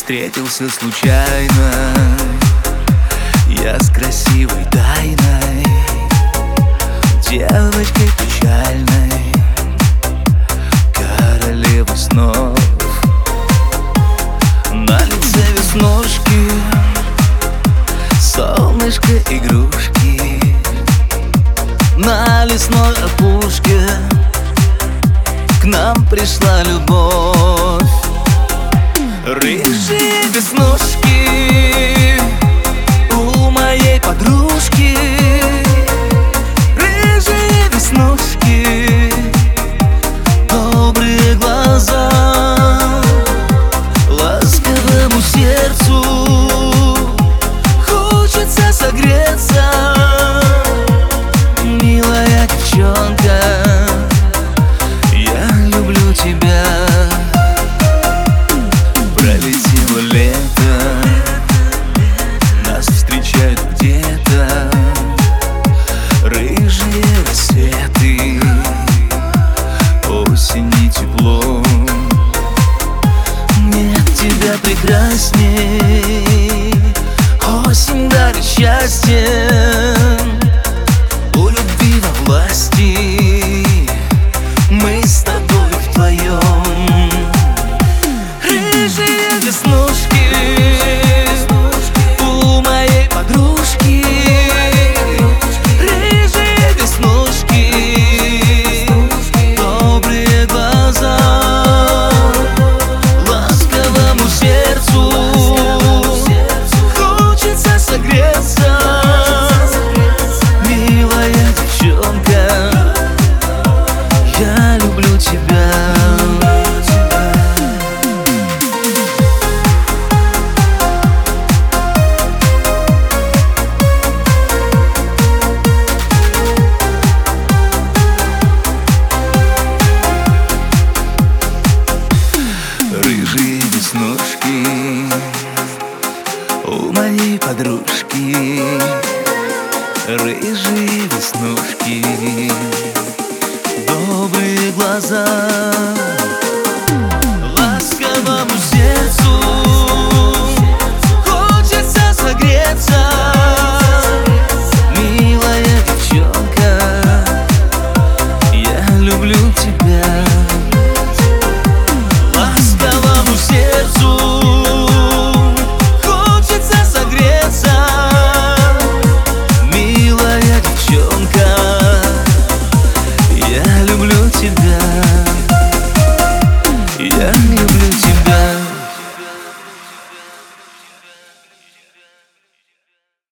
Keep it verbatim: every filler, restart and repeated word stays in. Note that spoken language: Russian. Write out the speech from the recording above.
встретился случайно я с красивой тайной, девочкой печальной, королевой снов. На лице веснушки, солнышко игрушки, на лесной опушке к нам пришла любовь. Рыжие веснушки у моей подружки, рыжие веснушки, добрые глаза, ласковому сердцу хочется согреться. Милая девчонка, я люблю тебя. Пролетело лето, нас встречают где-то рыжие рассветы, осень и тепло. Нет тебя прекрасней, осень дарит счастье, у любви во власти мы с тобой вдвоем. Рыжие веснушки у моей подружки, рыжие веснушки, добрые глаза, ласковому сердцу хочется согреться. Милая девчонка, я люблю тебя. Рыжие веснушки у моей подружки, рыжие веснушки, добрые глаза, ласковому сердцу хочется согреться. Милая девчонка, я люблю тебя. Ласковому сердцу